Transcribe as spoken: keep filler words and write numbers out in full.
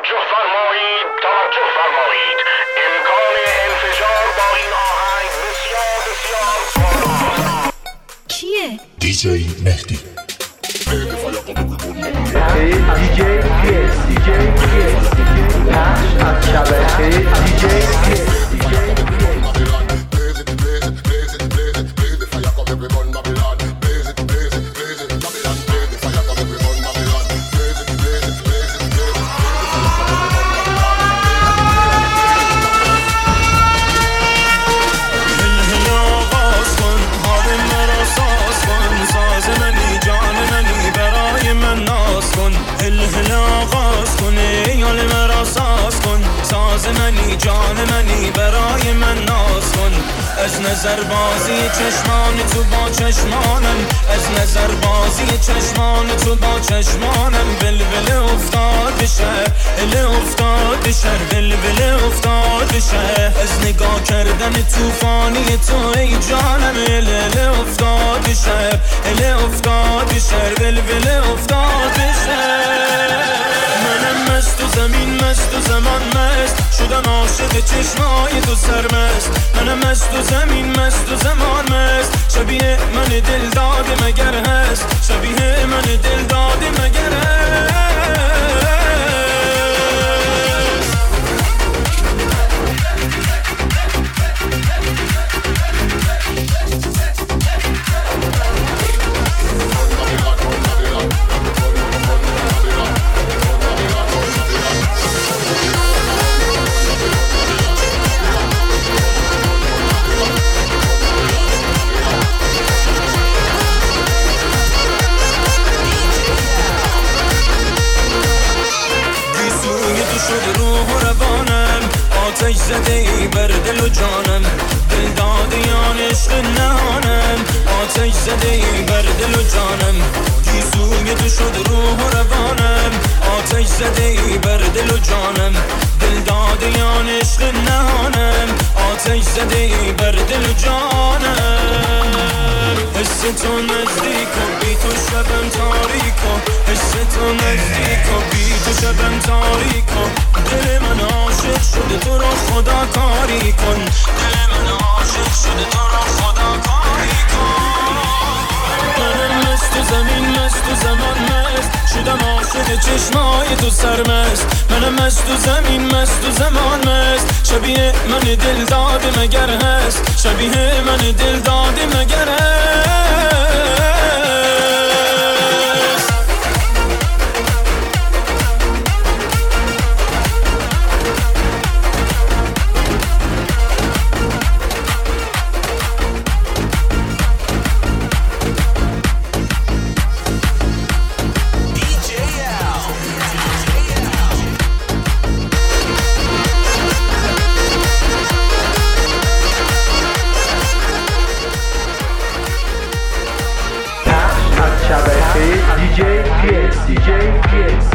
توجه فرمایید توجه فرمایید امکان انفجار با این آهنگ بسیار بسیار کیه؟ دیجی مهدی دیجی پیس دیجی پیس پخش از شبکه دیجی پیس منی جان منی برای من ناز کن از نظر بازی چشمان تو با چشمانم از نظر بازی چشمان تو با چشمانم بلبل افتاد شهر ال افتاد شهر بلبل افتاد شهر از نگاه کردن توفانی تو ای جانم ال افتاد شهر ال افتاد شهر بلبل افتاد شهر منم مست و زمین مست و زمان مست شدم عاشق چشمای تو سرمست منم مست و زمین مست و زمان مست شبیه من دل داده مگر هست شبیه من دل داده مگر هست آتش زده ای بر دل و جانم دل دادیان عشق نهانم آتش زده ای بر دل و جانم گیسوی تو شد روح و روانم آتش زده ای بر دل و جانم دل دادیان عشق نهانم آتش زده ای بر دل و جانم حس تو نزدیک و بی تو شبم تاریک و حس تو نزدیک و بی تو شبم تاریک و دل من عاشق شده تو را خدا کاری کن دل من عاشق شده تو را خدا کاری کن منم مست و زمین مست و زمان مست شدم عاشق چشمای تو سرمست منم مست و زمین مست و زمان مست شبیه من دل داده مگر هست شبیه من دل داده مگر هست شبکه دیجی پیس دیجی پیس